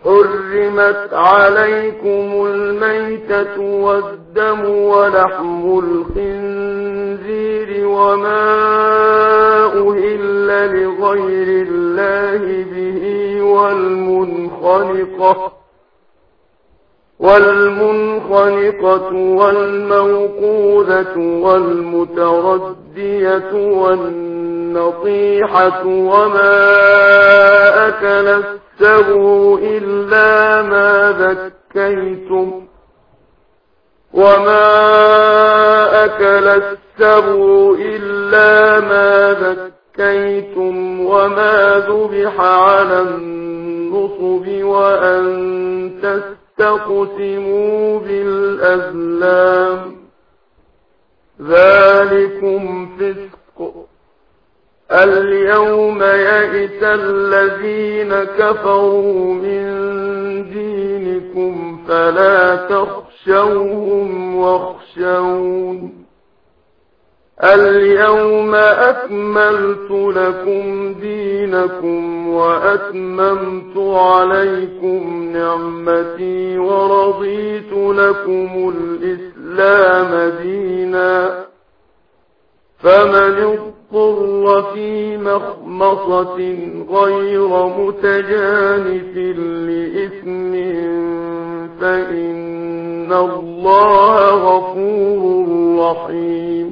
حرمت عليكم الميتة والدم ولحم الخنزير وما أهل لغير الله به والمنخنقة والموقوذة والمتردية والنطيحة وما أكل السبع إلا ما ذكيتم وما ذبح على النصب وأن تستقسموا بالأزلام ذلكم فسق. اليوم يئس الذين كفروا من دينكم فلا تخشوهم واخشون. اليوم أكملت لكم دينكم وأتممت عليكم نعمتي ورضيت لكم الإسلام دينا. فمن اضطر في مخمصة غير متجانف لإثم فإن الله غفور رحيم.